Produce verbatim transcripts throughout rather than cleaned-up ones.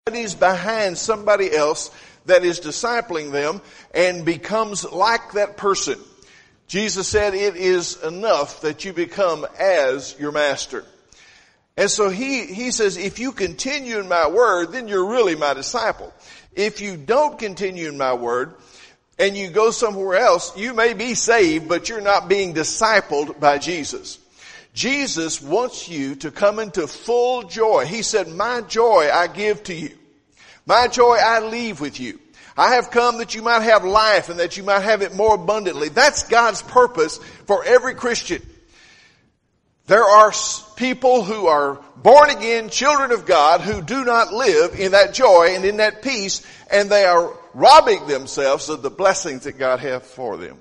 studies behind somebody else that is discipling them and becomes like that person. Jesus said it is enough that you become as your master. And so he, he says, if you continue in my word, then you're really my disciple. If you don't continue in my word and you go somewhere else, you may be saved, but you're not being discipled by Jesus. Jesus wants you to come into full joy. He said, my joy I give to you. My joy I leave with you. I have come that you might have life and that you might have it more abundantly. That's God's purpose for every Christian. There are people who are born again, children of God, who do not live in that joy and in that peace, and they are robbing themselves of the blessings that God has for them.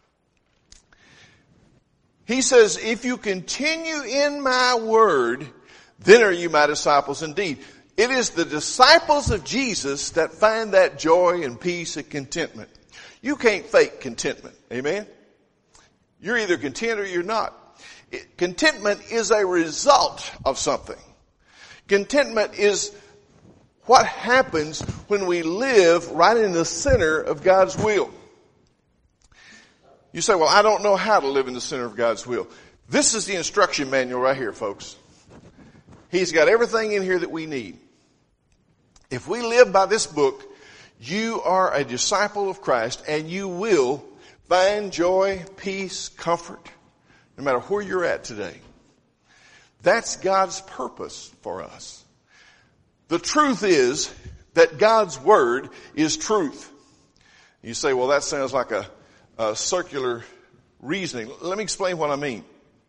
He says, if you continue in my word, then are you my disciples indeed. It is the disciples of Jesus that find that joy and peace and contentment. You can't fake contentment. Amen? You're either content or you're not. It, contentment is a result of something. Contentment is what happens when we live right in the center of God's will. You say, well, I don't know how to live in the center of God's will. This is the instruction manual right here, folks. He's got everything in here that we need. If we live by this book, you are a disciple of Christ and you will find joy, peace, comfort, no matter where you're at today. That's God's purpose for us. The truth is that God's word is truth. You say, well, that sounds like a, a circular reasoning. Let me explain what I mean.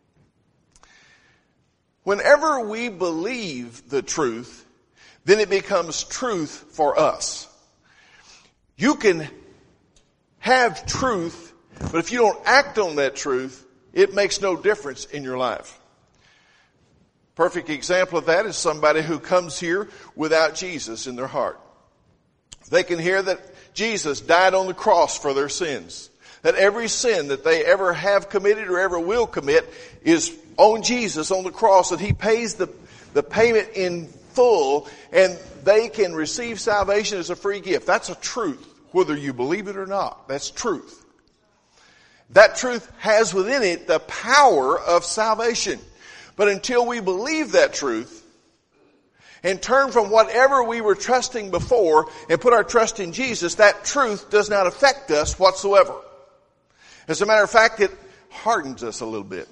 Whenever we believe the truth, then it becomes truth for us. You can have truth, but if you don't act on that truth, it makes no difference in your life. Perfect example of that is somebody who comes here without Jesus in their heart. They can hear that Jesus died on the cross for their sins. That every sin that they ever have committed or ever will commit is on Jesus on the cross, that he pays the, the payment in full, and they can receive salvation as a free gift. That's a truth, whether you believe it or not. That's truth. That truth has within it the power of salvation. But until we believe that truth and turn from whatever we were trusting before and put our trust in Jesus, that truth does not affect us whatsoever. As a matter of fact, it hardens us a little bit.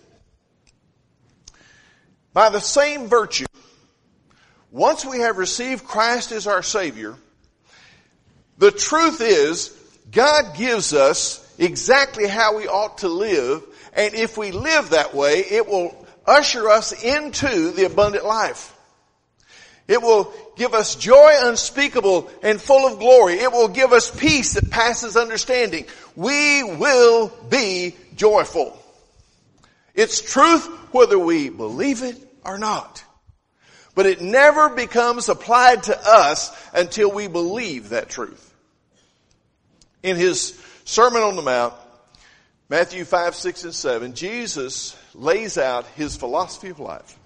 By the same virtue, once we have received Christ as our Savior, the truth is God gives us exactly how we ought to live, and if we live that way, it will usher us into the abundant life. It will give us joy unspeakable and full of glory. It will give us peace that passes understanding. We will be joyful. It's truth whether we believe it or not. But it never becomes applied to us until we believe that truth. In his Sermon on the Mount, Matthew five, six, and seven, Jesus lays out his philosophy of life.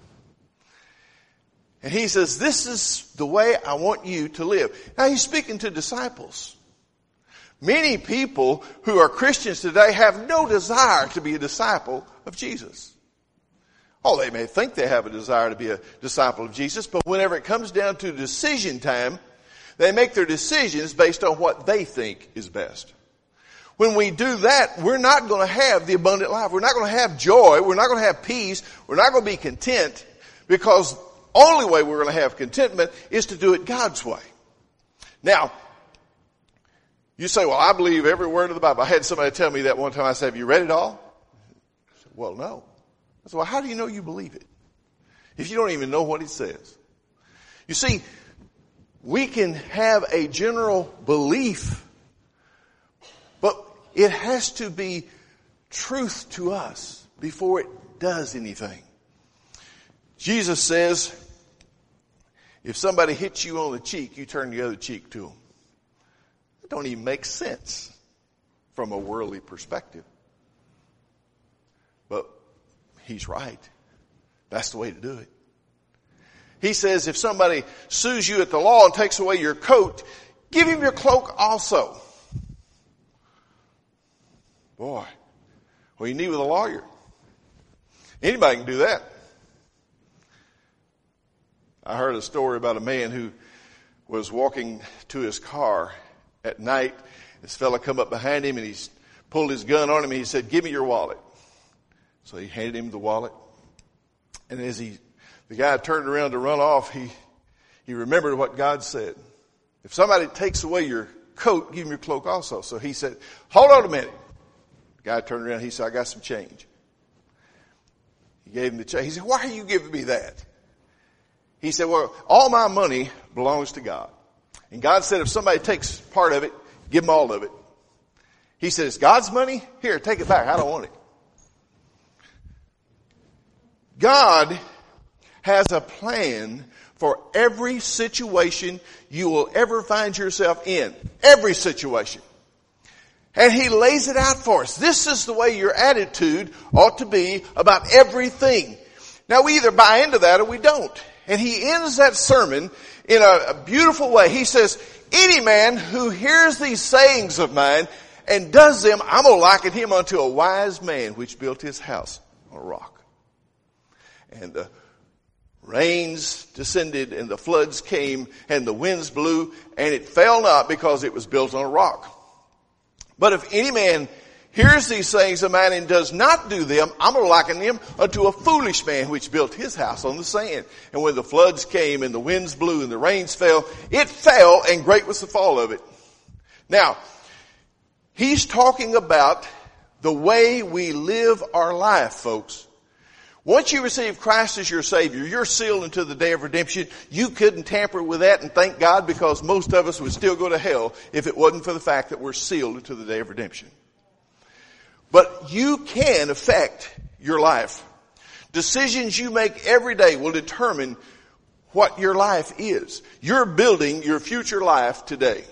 And he says, this is the way I want you to live. Now he's speaking to disciples. Many people who are Christians today have no desire to be a disciple of Jesus. Oh, they may think they have a desire to be a disciple of Jesus, but whenever it comes down to decision time, they make their decisions based on what they think is best. When we do that, we're not going to have the abundant life. We're not going to have joy. We're not going to have peace. We're not going to be content, because the only way we're going to have contentment is to do it God's way. Now, you say, well, I believe every word of the Bible. I had somebody tell me that one time. I said, have you read it all? I said, well, no. I said, well, how do you know you believe it if you don't even know what it says? You see, we can have a general belief, but it has to be truth to us before it does anything. Jesus says, if somebody hits you on the cheek, you turn the other cheek to them. It don't even make sense from a worldly perspective. But he's right. That's the way to do it. He says if somebody sues you at the law and takes away your coat, give him your cloak also. Boy, what you need with a lawyer. Anybody can do that. I heard a story about a man who was walking to his car at night. This fella come up behind him and he pulled his gun on him and he said, give me your wallet. So he handed him the wallet. And as he, the guy turned around to run off, he, he remembered what God said. If somebody takes away your coat, give him your cloak also. So he said, hold on a minute. The guy turned around, he said, I got some change. He gave him the change. He said, why are you giving me that? He said, well, all my money belongs to God. And God said if somebody takes part of it, give them all of it. He said, it's God's money? Here, take it back. I don't want it. God has a plan for every situation you will ever find yourself in. Every situation. And He lays it out for us. This is the way your attitude ought to be about everything. Now we either buy into that or we don't. And he ends that sermon in a, a beautiful way. He says, any man who hears these sayings of mine and does them, I'm going to liken him unto a wise man which built his house on a rock. And the rains descended and the floods came and the winds blew and it fell not because it was built on a rock. But if any man hears these sayings of mine and does not do them, I'm going to liken him unto a foolish man which built his house on the sand. And when the floods came and the winds blew and the rains fell, it fell and great was the fall of it. Now, he's talking about the way we live our life, folks. Once you receive Christ as your Savior, you're sealed until the day of redemption. You couldn't tamper with that, and thank God, because most of us would still go to hell if it wasn't for the fact that we're sealed until the day of redemption. But you can affect your life. Decisions you make every day will determine what your life is. You're building your future life today.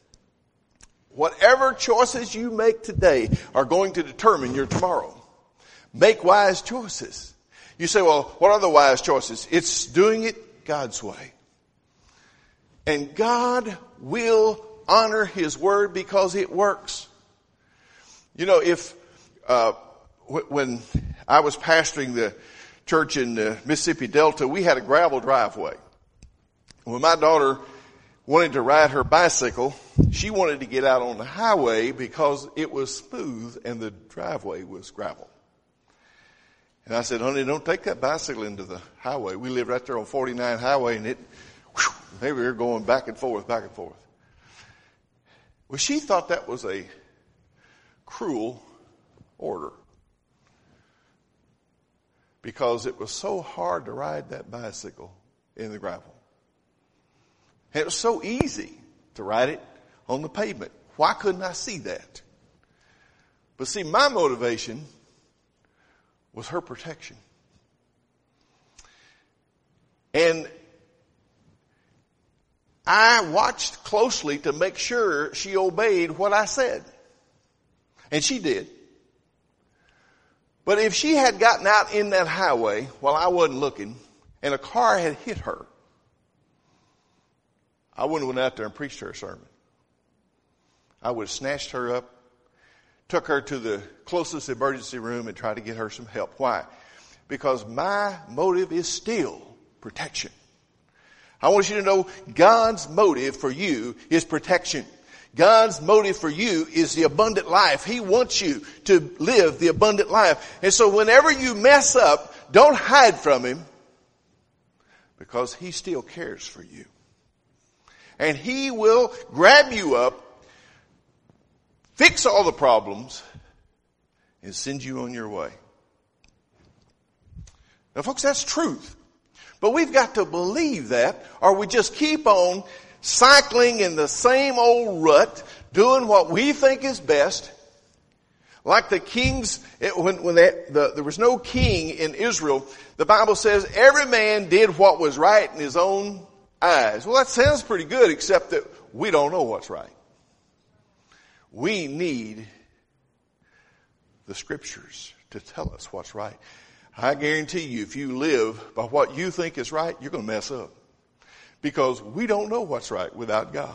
Whatever choices you make today are going to determine your tomorrow. Make wise choices. You say, well, what are the wise choices? It's doing it God's way. And God will honor His word because it works. You know, if Uh, when I was pastoring the church in the Mississippi Delta, we had a gravel driveway. When my daughter wanted to ride her bicycle, she wanted to get out on the highway because it was smooth and the driveway was gravel. And I said, honey, don't take that bicycle into the highway. We live right there on forty-nine highway and it, whew, they were going back and forth, back and forth. Well, she thought that was a cruel order because it was so hard to ride that bicycle in the gravel. And it was so easy to ride it on the pavement. Why couldn't I see that? But see, my motivation was her protection. And I watched closely to make sure she obeyed what I said. And she did. But if she had gotten out in that highway while I wasn't looking and a car had hit her, I wouldn't have went out there and preached her a sermon. I would have snatched her up, took her to the closest emergency room and tried to get her some help. Why? Because my motive is still protection. I want you to know God's motive for you is protection. God's motive for you is the abundant life. He wants you to live the abundant life. And so whenever you mess up, don't hide from Him because He still cares for you. And He will grab you up, fix all the problems, and send you on your way. Now, folks, that's truth. But we've got to believe that, or we just keep on cycling in the same old rut, doing what we think is best. Like the kings, it, when, when they, the, there was no king in Israel, the Bible says every man did what was right in his own eyes. Well, that sounds pretty good, except that we don't know what's right. We need the Scriptures to tell us what's right. I guarantee you, if you live by what you think is right, you're going to mess up. because we don't know what's right without God.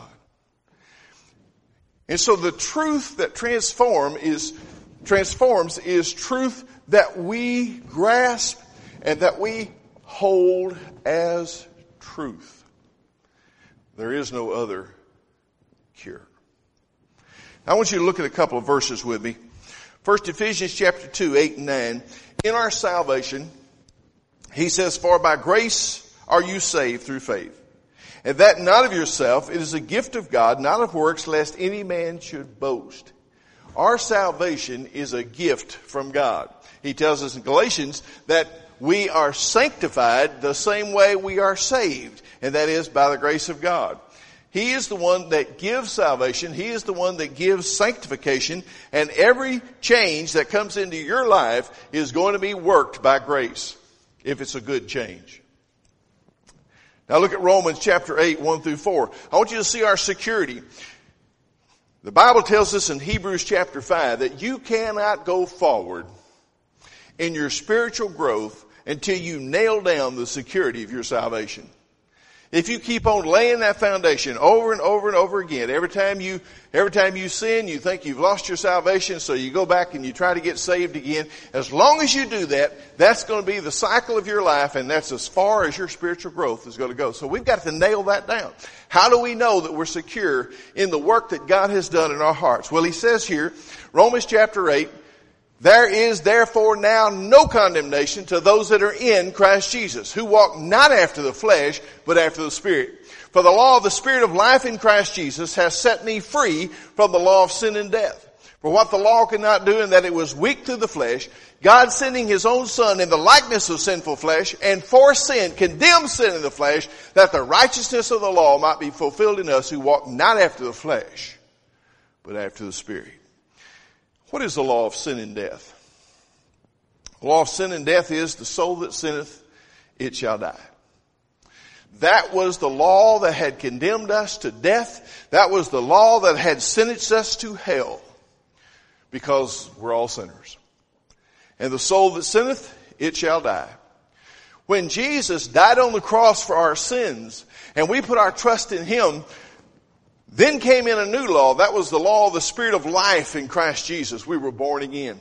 And so the truth that transform is, transforms is truth that we grasp and that we hold as truth. There is no other cure. Now I want you to look at a couple of verses with me. First, Ephesians chapter two, eight and nine. In our salvation, he says, for by grace are you saved through faith. And that not of yourself, it is a gift of God, not of works, lest any man should boast. Our salvation is a gift from God. He tells us in Galatians that we are sanctified the same way we are saved, and that is by the grace of God. He is the one that gives salvation. He is the one that gives sanctification, and every change that comes into your life is going to be worked by grace, if it's a good change. Now look at Romans chapter eight, one through four. I want you to see our security. The Bible tells us in Hebrews chapter five that you cannot go forward in your spiritual growth until you nail down the security of your salvation. If you keep on laying that foundation over and over and over again, every time you, every time you sin, you think you've lost your salvation, so you go back and you try to get saved again. As long as you do that, that's going to be the cycle of your life, and that's as far as your spiritual growth is going to go. So we've got to nail that down. How do we know that we're secure in the work that God has done in our hearts? Well, he says here, Romans chapter eight, there is therefore now no condemnation to those that are in Christ Jesus, who walk not after the flesh, but after the Spirit. For the law of the Spirit of life in Christ Jesus has set me free from the law of sin and death. For what the law could not do, in that it was weak through the flesh, God sending his own Son in the likeness of sinful flesh, and for sin condemned sin in the flesh, that the righteousness of the law might be fulfilled in us who walk not after the flesh, but after the Spirit. What is the law of sin and death? The law of sin and death is the soul that sinneth, it shall die. That was the law that had condemned us to death. That was the law that had sentenced us to hell, because we're all sinners. And the soul that sinneth, it shall die. When Jesus died on the cross for our sins, and we put our trust in him, then came in a new law. That was the law of the Spirit of life in Christ Jesus. We were born again.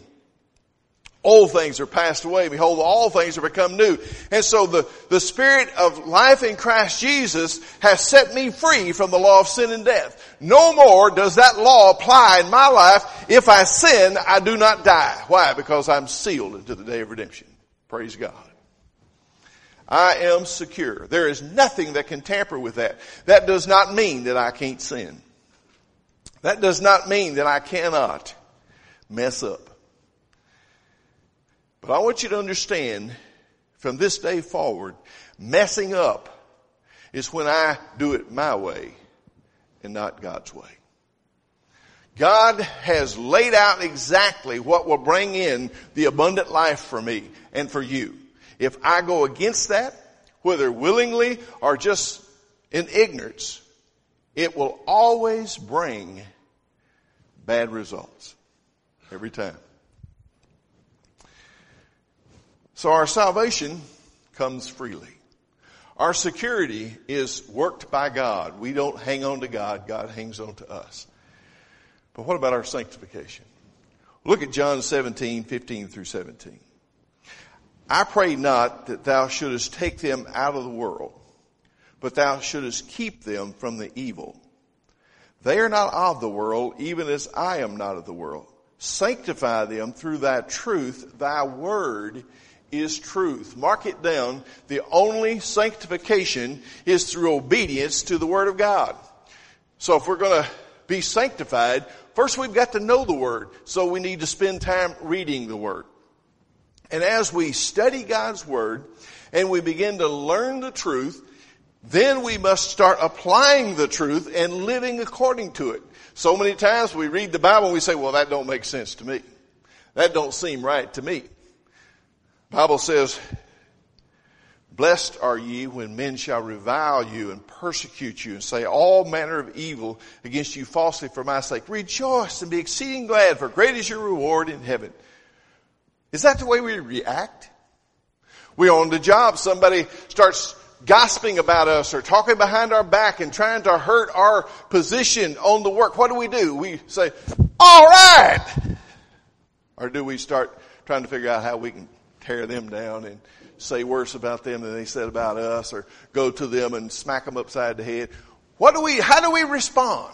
Old things are passed away. Behold, all things are become new. And so the, the Spirit of life in Christ Jesus has set me free from the law of sin and death. No more does that law apply in my life. If I sin, I do not die. Why? Because I'm sealed into the day of redemption. Praise God. I am secure. There is nothing that can tamper with that. That does not mean that I can't sin. That does not mean that I cannot mess up. But I want you to understand, from this day forward, messing up is when I do it my way and not God's way. God has laid out exactly what will bring in the abundant life for me and for you. If I go against that, whether willingly or just in ignorance, it will always bring bad results. Every time. So our salvation comes freely. Our security is worked by God. We don't hang on to God. God hangs on to us. But what about our sanctification? Look at John seventeen, fifteen through seventeen. I pray not that thou shouldest take them out of the world, but thou shouldest keep them from the evil. They are not of the world, even as I am not of the world. Sanctify them through thy truth. Thy word is truth. Mark it down. The only sanctification is through obedience to the word of God. So if we're going to be sanctified, first we've got to know the word. So we need to spend time reading the word. And as we study God's word and we begin to learn the truth, then we must start applying the truth and living according to it. So many times we read the Bible and we say, well, that don't make sense to me. That don't seem right to me. The Bible says, blessed are ye when men shall revile you and persecute you and say all manner of evil against you falsely for my sake. Rejoice and be exceeding glad, for great is your reward in heaven. Is that the way we react? We're on the job. Somebody starts gossiping about us or talking behind our back and trying to hurt our position on the work, what do we do? We say, all right. Or do we start trying to figure out how we can tear them down and say worse about them than they said about us, or go to them and smack them upside the head? What do we, how do we respond?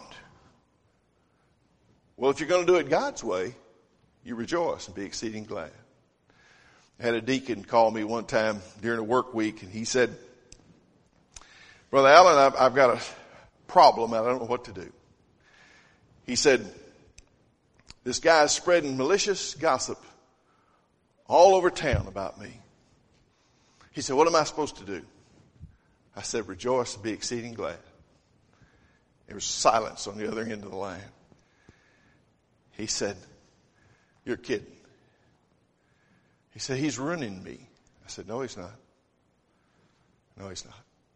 Well, if you're going to do it God's way, you rejoice and be exceeding glad. I had a deacon call me one time during a work week, and he said, Brother Allen, I've, I've got a problem. I don't know what to do. He said, this guy's spreading malicious gossip all over town about me. He said, what am I supposed to do? I said, rejoice and be exceeding glad. There was silence on the other end of the line. He said, you're kidding. He said, he's ruining me. I said, no, he's not. No, he's not.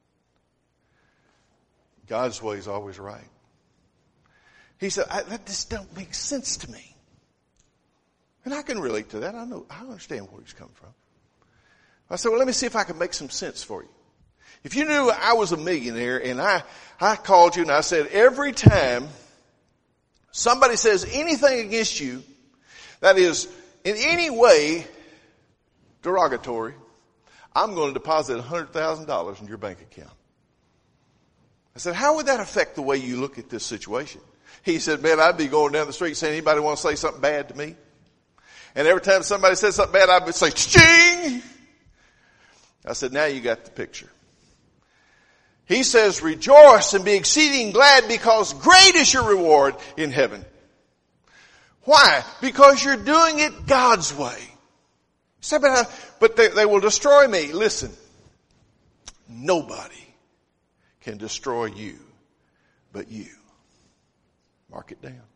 God's way is always right. He said, I, that just don't make sense to me. And I can relate to that. I know, I understand where he's coming from. I said, well, let me see if I can make some sense for you. If you knew I was a millionaire and I, I called you and I said, every time somebody says anything against you that is in any way derogatory, I'm going to deposit one hundred thousand dollars in your bank account. I said, how would that affect the way you look at this situation? He said, man, I'd be going down the street saying, anybody want to say something bad to me? And every time somebody said something bad, I would say, ching! I said, now you got the picture. He says, rejoice and be exceeding glad because great is your reward in heaven. Why? Because you're doing it God's way. You say, but, I, but they, they will destroy me. Listen, nobody can destroy you but you. Mark it down.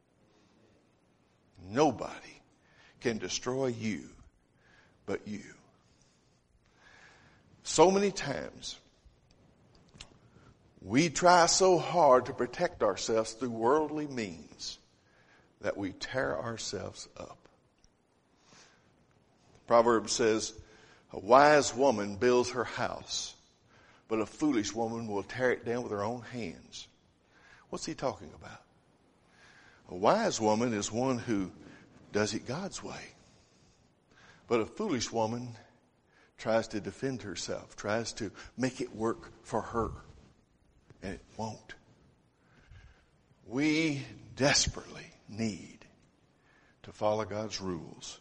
Nobody can destroy you but you. So many times we try so hard to protect ourselves through worldly means that we tear ourselves up. The proverb says, a wise woman builds her house, but a foolish woman will tear it down with her own hands. What's he talking about? A wise woman is one who does it God's way. But a foolish woman tries to defend herself, tries to make it work for her. And it won't. We desperately need to follow God's rules.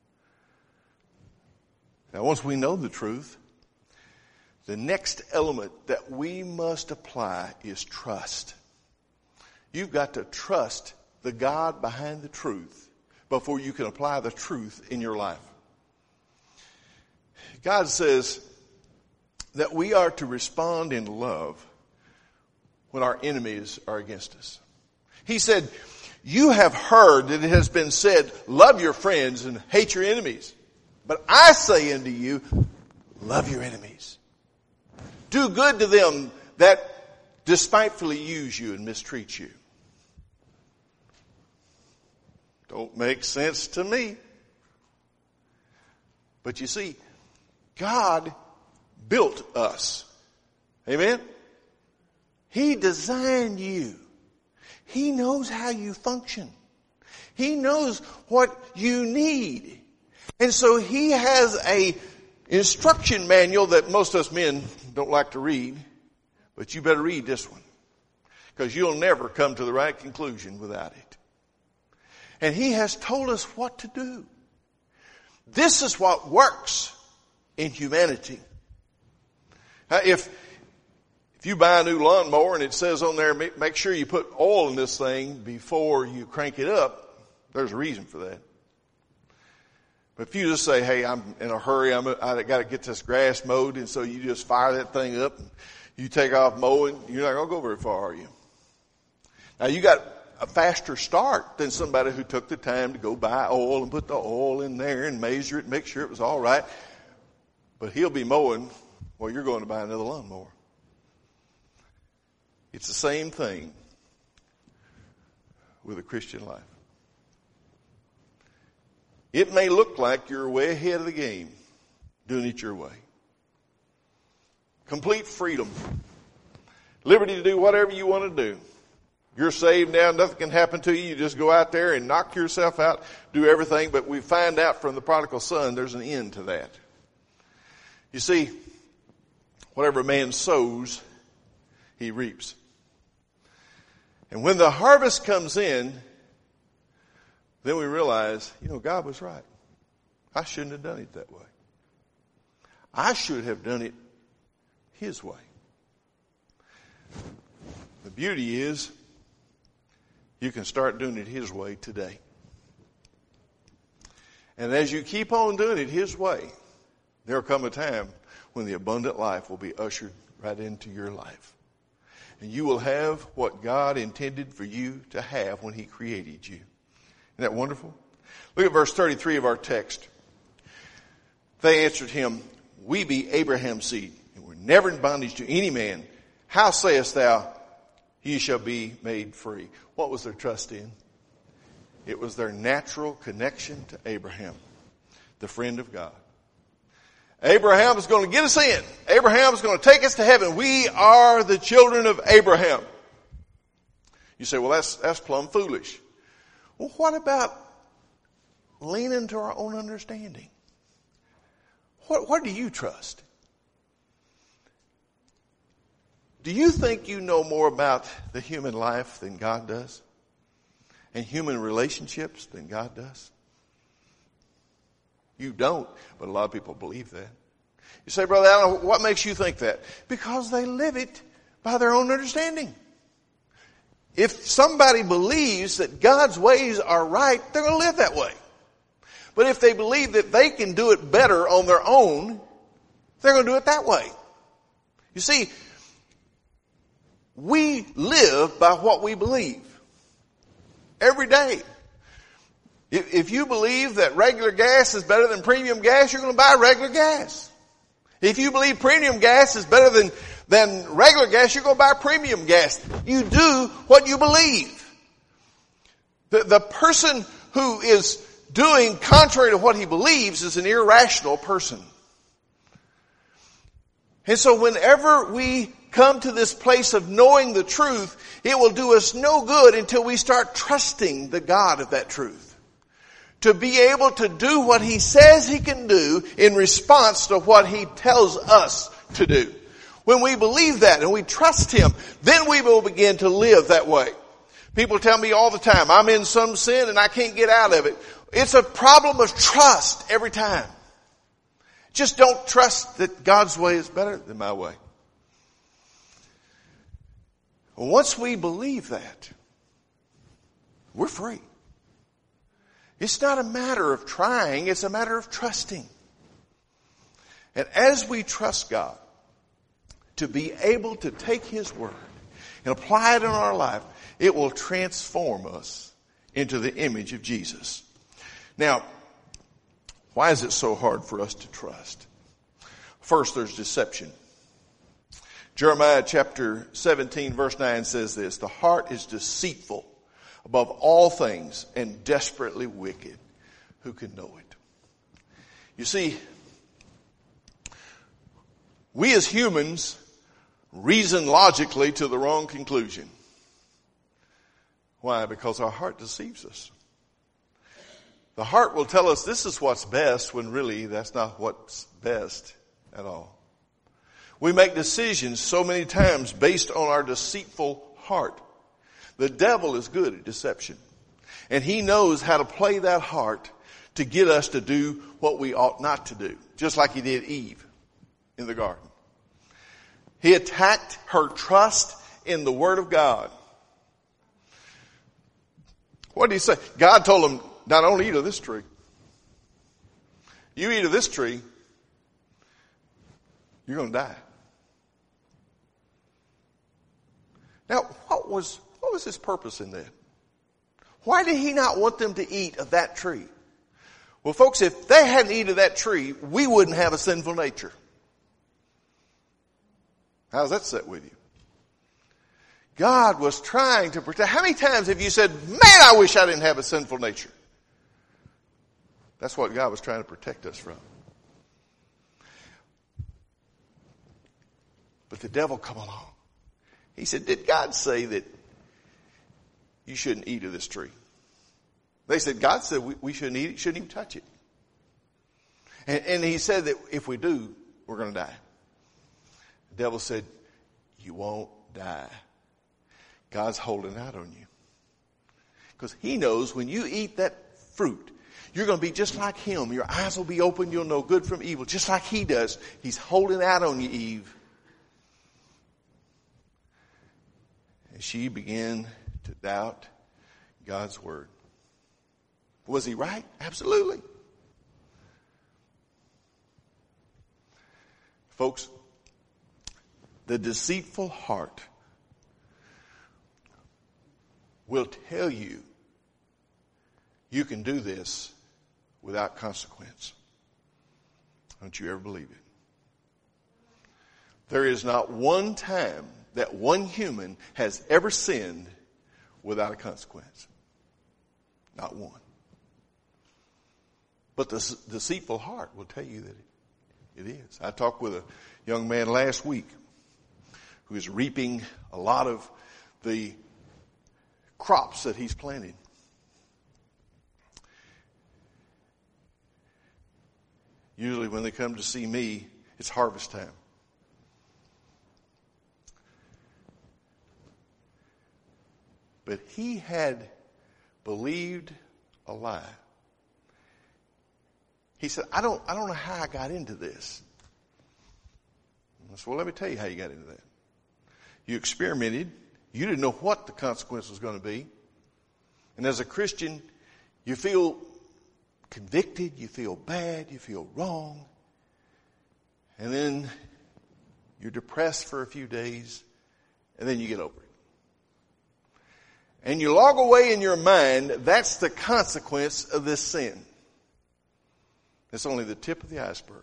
Now, once we know the truth, the next element that we must apply is trust. You've got to trust the God behind the truth before you can apply the truth in your life. God says that we are to respond in love when our enemies are against us. He said, you have heard that it has been said, love your friends and hate your enemies. But I say unto you, love your enemies. Do good to them that despitefully use you and mistreat you. Don't make sense to me. But you see, God built us. Amen? He designed you. He knows how you function. He knows what you need. And so he has a instruction manual that most of us men don't like to read. But you better read this one. Because you'll never come to the right conclusion without it. And he has told us what to do. This is what works in humanity. Now, if if you buy a new lawnmower and it says on there, make sure you put oil in this thing before you crank it up, there's a reason for that. But if you just say, hey, I'm in a hurry, I'm, I got to get this grass mowed, and so you just fire that thing up and you take off mowing, you're not going to go very far, are you? Now, you got a faster start than somebody who took the time to go buy oil and put the oil in there and measure it and make sure it was all right. But he'll be mowing while you're going to buy another lawnmower. It's the same thing with a Christian life. It may look like you're way ahead of the game doing it your way. Complete freedom. Liberty to do whatever you want to do. You're saved now, nothing can happen to you. You just go out there and knock yourself out, do everything. But we find out from the prodigal son, there's an end to that. You see, whatever a man sows, he reaps. And when the harvest comes in, then we realize, you know, God was right. I shouldn't have done it that way. I should have done it His way. The beauty is, you can start doing it His way today. And as you keep on doing it His way, there'll come a time when the abundant life will be ushered right into your life. And you will have what God intended for you to have when He created you. Isn't that wonderful? Look at verse thirty-three of our text. They answered him, we be Abraham's seed, and we're never in bondage to any man. How sayest thou, ye shall be made free? What was their trust in? It was their natural connection to Abraham, the friend of God. Abraham is going to get us in. Abraham is going to take us to heaven. We are the children of Abraham. You say, well, that's, that's plumb foolish. Well, what about leaning to our own understanding? What, what do you trust? Do you think you know more about the human life than God does? And human relationships than God does? You don't, but a lot of people believe that. You say, Brother Allen, what makes you think that? Because they live it by their own understanding. If somebody believes that God's ways are right, they're going to live that way. But if they believe that they can do it better on their own, they're going to do it that way. You see, we live by what we believe. Every day. If, if you believe that regular gas is better than premium gas, you're going to buy regular gas. If you believe premium gas is better than, than regular gas, you're going to buy premium gas. You do what you believe. The, the person who is doing contrary to what he believes is an irrational person. And so whenever we come to this place of knowing the truth, it will do us no good until we start trusting the God of that truth. To be able to do what He says He can do in response to what He tells us to do. When we believe that and we trust Him, then we will begin to live that way. People tell me all the time, I'm in some sin and I can't get out of it. It's a problem of trust every time. Just don't trust that God's way is better than my way. Once we believe that, we're free. It's not a matter of trying, it's a matter of trusting. And as we trust God to be able to take His word and apply it in our life, it will transform us into the image of Jesus. Now, why is it so hard for us to trust? First, there's deception. Jeremiah chapter seventeen verse nine says this, the heart is deceitful above all things and desperately wicked. Who can know it? You see, we as humans reason logically to the wrong conclusion. Why? Because our heart deceives us. The heart will tell us this is what's best when really that's not what's best at all. We make decisions so many times based on our deceitful heart. The devil is good at deception. And he knows how to play that heart to get us to do what we ought not to do. Just like he did Eve in the garden. He attacked her trust in the Word of God. What did he say? God told him, not only eat of this tree. You eat of this tree, you're going to die. Now, what was, what was his purpose in that? Why did he not want them to eat of that tree? Well, folks, if they hadn't eaten of that tree, we wouldn't have a sinful nature. How's that set with you? God was trying to protect. How many times have you said, man, I wish I didn't have a sinful nature? That's what God was trying to protect us from. But the devil come along. He said, did God say that you shouldn't eat of this tree? They said, God said we, we shouldn't eat it, shouldn't even touch it. And, and he said that if we do, we're going to die. The devil said, you won't die. God's holding out on you. Because he knows when you eat that fruit, you're going to be just like him. Your eyes will be open. You'll know good from evil, just like he does. He's holding out on you, Eve. And she began to doubt God's word. Was he right? Absolutely. Folks, the deceitful heart will tell you you can do this without consequence. Don't you ever believe it. There is not one time that one human has ever sinned without a consequence. Not one. But the deceitful heart will tell you that it, it is. I talked with a young man last week who is reaping a lot of the crops that he's planted. Usually when they come to see me, it's harvest time. But he had believed a lie. He said, I don't, I don't know how I got into this. I said, well, let me tell you how you got into that. You experimented. You didn't know what the consequence was going to be. And as a Christian, you feel convicted, you feel bad, you feel wrong. And then you're depressed for a few days, and then you get over it. And you log away in your mind, that's the consequence of this sin. It's only the tip of the iceberg.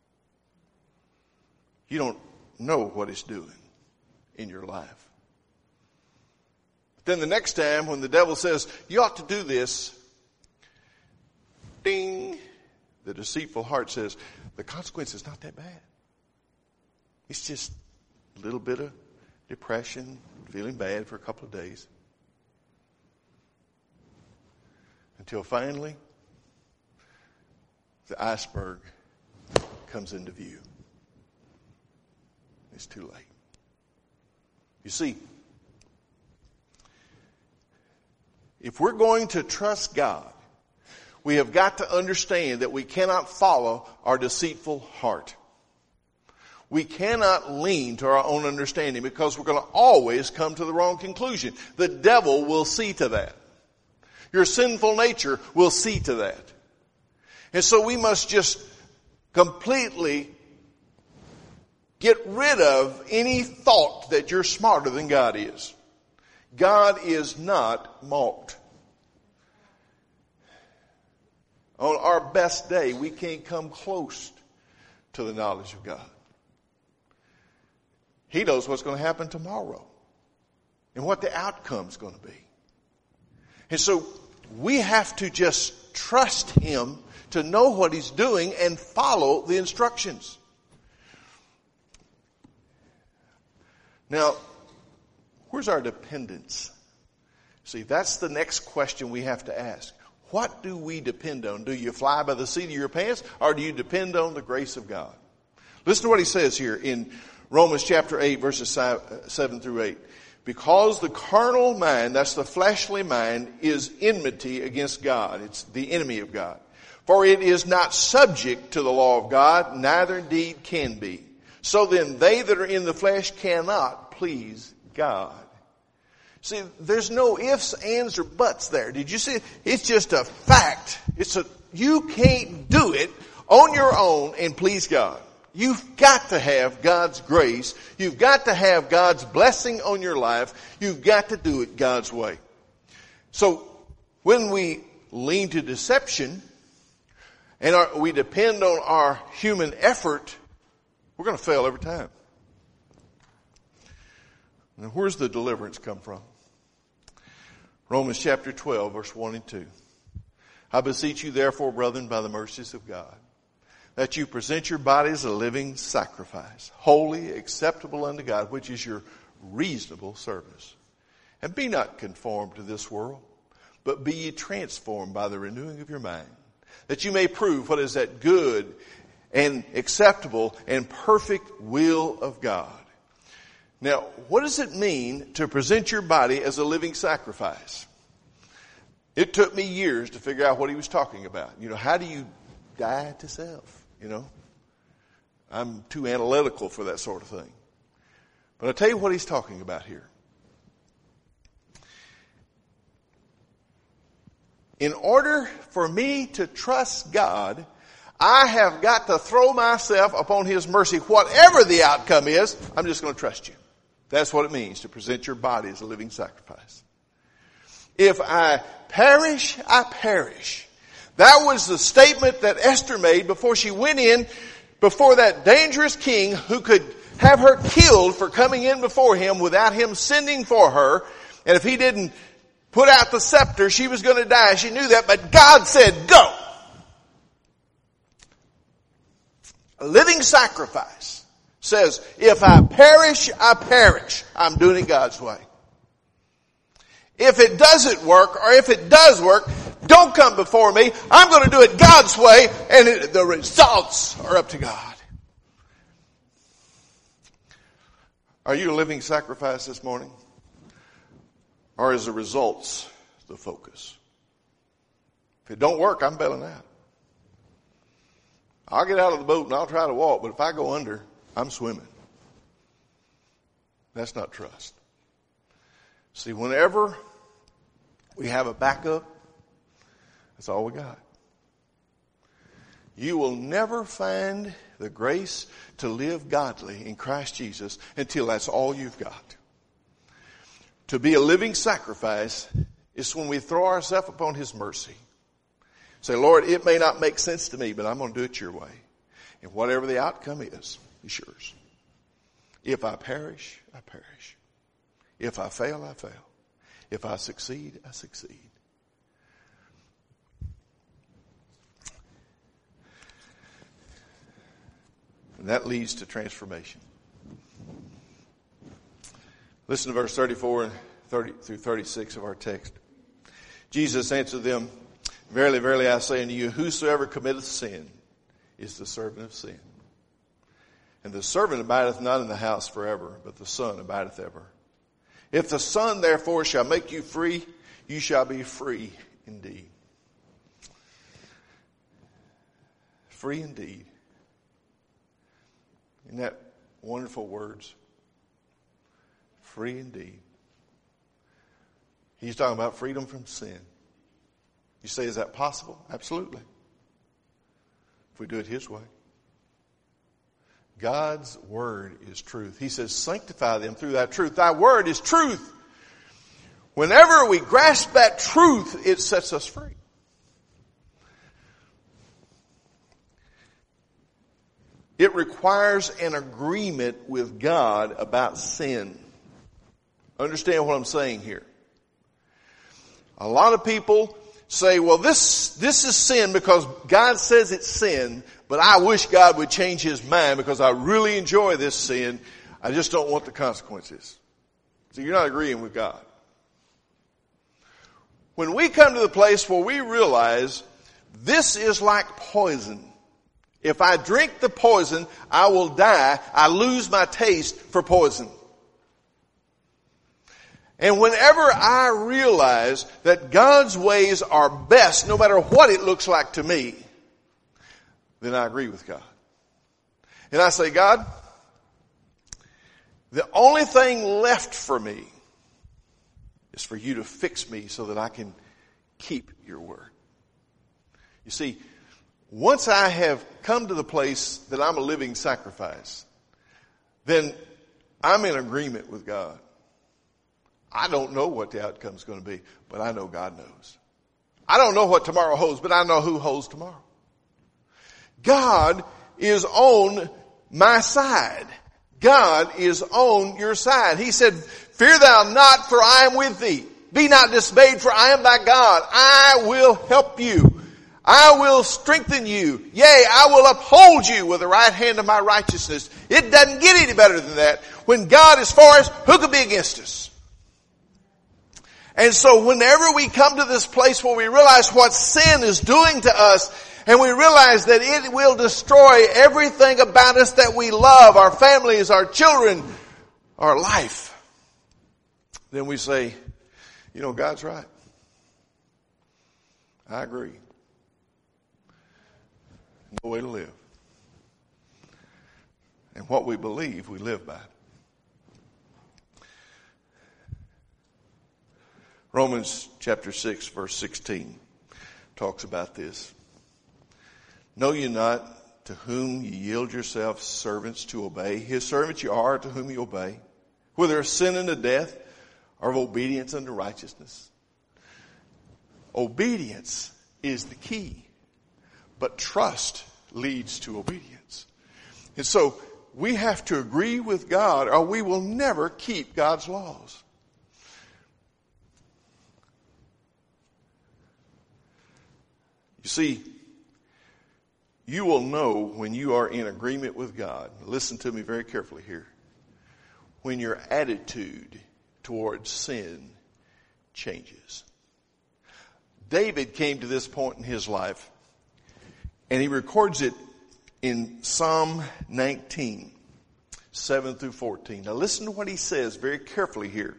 You don't know what it's doing in your life. But then the next time when the devil says, you ought to do this, ding, the deceitful heart says, the consequence is not that bad. It's just a little bit of depression, feeling bad for a couple of days. Until finally, the iceberg comes into view. It's too late. You see, if we're going to trust God, we have got to understand that we cannot follow our deceitful heart. We cannot lean to our own understanding because we're going to always come to the wrong conclusion. The devil will see to that. Your sinful nature will see to that. And so we must just completely get rid of any thought that you're smarter than God is. God is not mocked. On our best day, we can't come close to the knowledge of God. He knows what's going to happen tomorrow and what the outcome is going to be. And so we have to just trust Him to know what He's doing and follow the instructions. Now, where's our dependence? See, that's the next question we have to ask. What do we depend on? Do you fly by the seat of your pants, or do you depend on the grace of God? Listen to what he says here in Romans chapter eight, verses seven through eight. Because the carnal mind, that's the fleshly mind, is enmity against God. It's the enemy of God. For it is not subject to the law of God, neither indeed can be. So then they that are in the flesh cannot please God. See, there's no ifs, ands, or buts there. Did you see? It's just a fact. It's a, you can't do it on your own and please God. You've got to have God's grace. You've got to have God's blessing on your life. You've got to do it God's way. So when we lean to deception and our, we depend on our human effort, we're going to fail every time. Now, where's the deliverance come from? Romans chapter twelve, verse one and two. I beseech you, therefore, brethren, by the mercies of God, that you present your body as a living sacrifice, holy, acceptable unto God, which is your reasonable service. And be not conformed to this world, but be ye transformed by the renewing of your mind, that you may prove what is that good and acceptable and perfect will of God. Now, what does it mean to present your body as a living sacrifice? It took me years to figure out what he was talking about. You know, how do you die to self? You know, I'm too analytical for that sort of thing. But I'll tell you what he's talking about here. In order for me to trust God, I have got to throw myself upon His mercy. Whatever the outcome is, I'm just going to trust you. That's what it means to present your body as a living sacrifice. If I perish, I perish. That was the statement that Esther made before she went in before that dangerous king who could have her killed for coming in before him without him sending for her. And if he didn't put out the scepter, she was going to die. She knew that, but God said, go. A living sacrifice says, if I perish, I perish. I'm doing it God's way. If it doesn't work, or if it does work, don't come before me. I'm going to do it God's way, and it, the results are up to God. Are you a living sacrifice this morning? Or is the results the focus? If it don't work, I'm bailing out. I'll get out of the boat and I'll try to walk, but if I go under, I'm swimming. That's not trust. See, whenever we have a backup, that's all we got. You will never find the grace to live godly in Christ Jesus until that's all you've got. To be a living sacrifice is when we throw ourselves upon His mercy. Say, Lord, it may not make sense to me, but I'm going to do it your way. And whatever the outcome is, it's yours. If I perish, I perish. If I fail, I fail. If I succeed, I succeed. And that leads to transformation. Listen to verse thirty-four and thirty through thirty-six of our text. Jesus answered them, verily, verily, I say unto you, whosoever committeth sin is the servant of sin. And the servant abideth not in the house forever, but the Son abideth ever. If the Son therefore shall make you free, you shall be free indeed. Free indeed. Isn't that wonderful words? Free indeed. He's talking about freedom from sin. You say, is that possible? Absolutely. If we do it His way. God's word is truth. He says, sanctify them through that truth. Thy word is truth. Whenever we grasp that truth, it sets us free. It requires an agreement with God about sin. Understand what I'm saying here. A lot of people say, well, this, this is sin because God says it's sin, but I wish God would change His mind because I really enjoy this sin. I just don't want the consequences. So you're not agreeing with God. When we come to the place where we realize this is like poison. If I drink the poison, I will die. I lose my taste for poison. And whenever I realize that God's ways are best, no matter what it looks like to me, then I agree with God. And I say, God, the only thing left for me is for you to fix me so that I can keep your word. You see, once I have come to the place that I'm a living sacrifice, then I'm in agreement with God. I don't know what the outcome is going to be, but I know God knows. I don't know what tomorrow holds, but I know who holds tomorrow. God is on my side. God is on your side. He said, fear thou not, for I am with thee. Be not dismayed, for I am thy God. I will help you. I will strengthen you. Yea, I will uphold you with the right hand of my righteousness. It doesn't get any better than that. When God is for us, who could be against us? And so whenever we come to this place where we realize what sin is doing to us, and we realize that it will destroy everything about us that we love, our families, our children, our life, then we say, you know, God's right. I agree. No way to live. And what we believe, we live by. Romans chapter six, verse sixteen talks about this. Know ye not to whom ye yield yourselves servants to obey? His servants you are to whom you obey, whether of sin unto death or of obedience unto righteousness. Obedience is the key, but trust leads to obedience. And so we have to agree with God or we will never keep God's laws. You see, you will know when you are in agreement with God. Listen to me very carefully here. When your attitude towards sin changes. David came to this point in his life, and he records it in Psalm nineteen, seven through fourteen. Now listen to what he says very carefully here.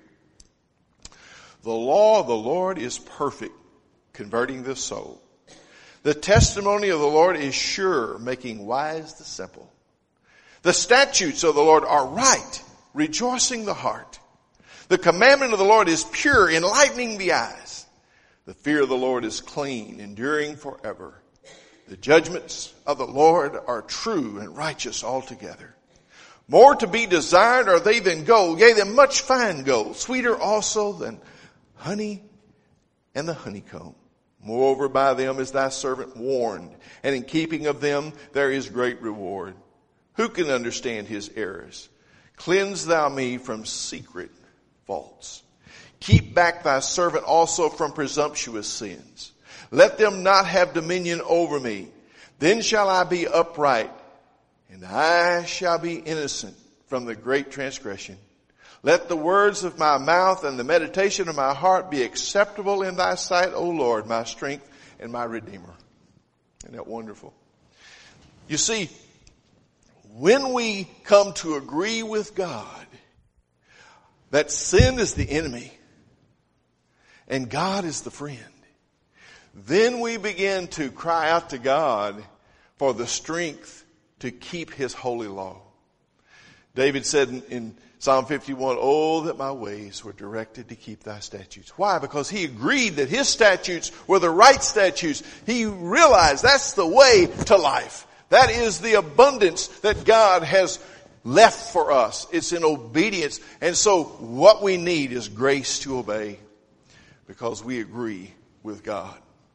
The law of the Lord is perfect, converting the soul. The testimony of the Lord is sure, making wise the simple. The statutes of the Lord are right, rejoicing the heart. The commandment of the Lord is pure, enlightening the eyes. The fear of the Lord is clean, enduring forever. The judgments of the Lord are true and righteous altogether. More to be desired are they than gold, yea, than much fine gold, sweeter also than honey and the honeycomb. Moreover, by them is thy servant warned, and in keeping of them there is great reward. Who can understand his errors? Cleanse thou me from secret faults. Keep back thy servant also from presumptuous sins. Let them not have dominion over me. Then shall I be upright, and I shall be innocent from the great transgression. Let the words of my mouth and the meditation of my heart be acceptable in thy sight, O Lord, my strength and my Redeemer. Isn't that wonderful? You see, when we come to agree with God that sin is the enemy and God is the friend, then we begin to cry out to God for the strength to keep his holy law. David said in, in Psalm fifty-one, oh, that my ways were directed to keep thy statutes. Why? Because he agreed that his statutes were the right statutes. He realized that's the way to life. That is the abundance that God has left for us. It's in obedience. And so what we need is grace to obey because we agree with God.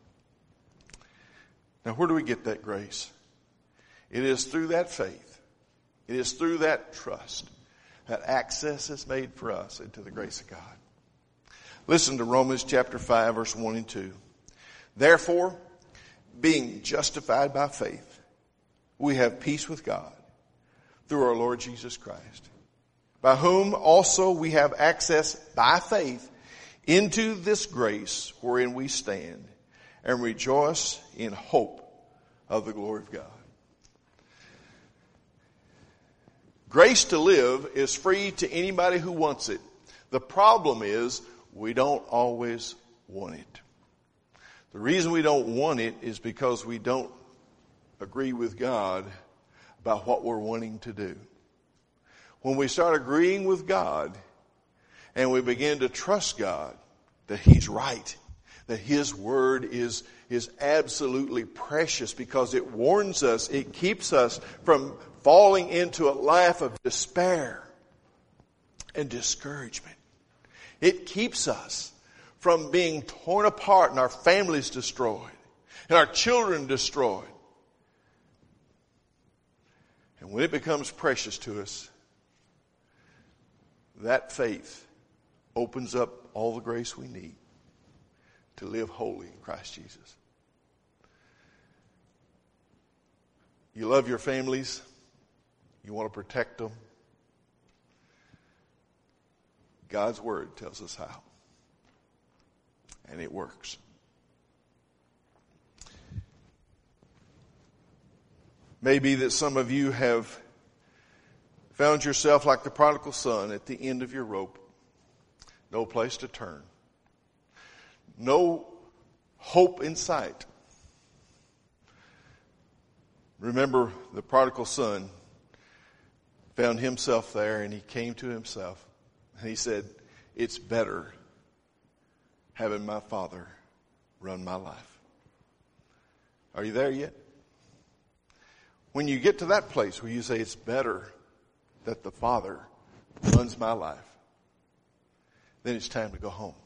Now, where do we get that grace? It is through that faith. It is through that trust that access is made for us into the grace of God. Listen to Romans chapter five, verse one and two. Therefore, being justified by faith, we have peace with God through our Lord Jesus Christ, by whom also we have access by faith into this grace wherein we stand and rejoice in hope of the glory of God. Grace to live is free to anybody who wants it. The problem is we don't always want it. The reason we don't want it is because we don't agree with God about what we're wanting to do. When we start agreeing with God and we begin to trust God that He's right, that His word is, is absolutely precious because it warns us, it keeps us from falling into a life of despair and discouragement. It keeps us from being torn apart and our families destroyed and our children destroyed. And when it becomes precious to us, that faith opens up all the grace we need to live holy in Christ Jesus. You love your families. You want to protect them. God's Word tells us how. And it works. Maybe that some of you have found yourself like the prodigal son at the end of your rope. No place to turn. No hope in sight. Remember, the prodigal son found himself there, and he came to himself. And he said, it's better having my father run my life. Are you there yet? When you get to that place where you say, it's better that the Father runs my life, then it's time to go home.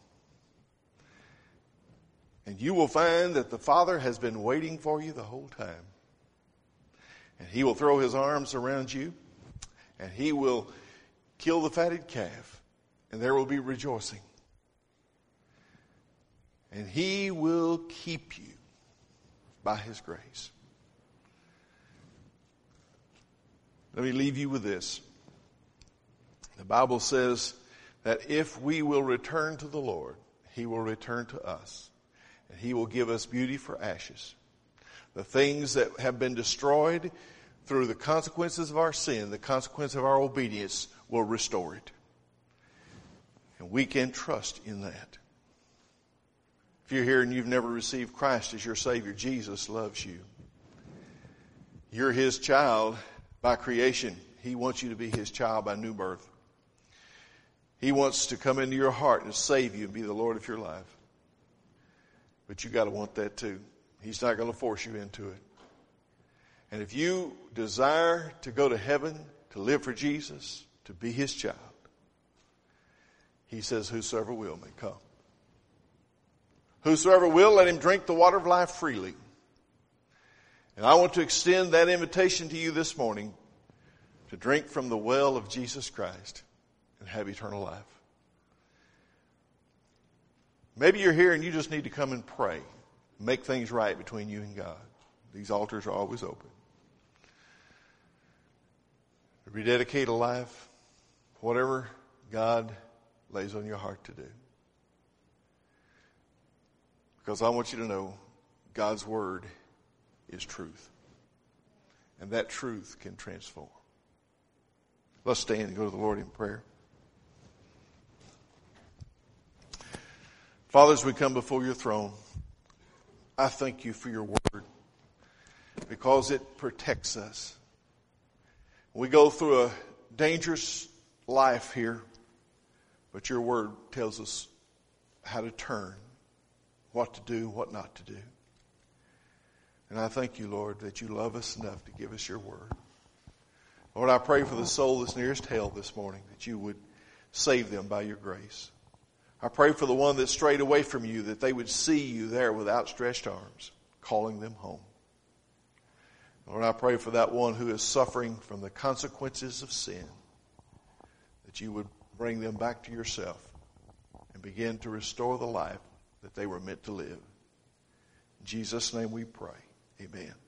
And you will find that the Father has been waiting for you the whole time. And He will throw His arms around you, and He will kill the fatted calf, and there will be rejoicing. And He will keep you by His grace. Let me leave you with this. The Bible says that if we will return to the Lord, He will return to us. And He will give us beauty for ashes. The things that have been destroyed through the consequences of our sin, the consequence of our obedience, will restore it. And we can trust in that. If you're here and you've never received Christ as your Savior, Jesus loves you. You're His child by creation. He wants you to be His child by new birth. He wants to come into your heart and save you and be the Lord of your life. But you got to want that too. He's not going to force you into it. And if you desire to go to heaven, to live for Jesus, to be His child, He says, whosoever will may come. Whosoever will, let him drink the water of life freely. And I want to extend that invitation to you this morning to drink from the well of Jesus Christ and have eternal life. Maybe you're here and you just need to come and pray. Make things right between you and God. These altars are always open. Rededicate a life, whatever God lays on your heart to do. Because I want you to know God's Word is truth. And that truth can transform. Let's stand and go to the Lord in prayer. Father, as we come before your throne, I thank you for your Word because it protects us. We go through a dangerous life here, but your Word tells us how to turn, what to do, what not to do. And I thank you, Lord, that you love us enough to give us your Word. Lord, I pray for the soul that's nearest hell this morning, that you would save them by your grace. I pray for the one that strayed away from you, that they would see you there with outstretched arms, calling them home. Lord, I pray for that one who is suffering from the consequences of sin, that you would bring them back to yourself and begin to restore the life that they were meant to live. In Jesus' name we pray. Amen.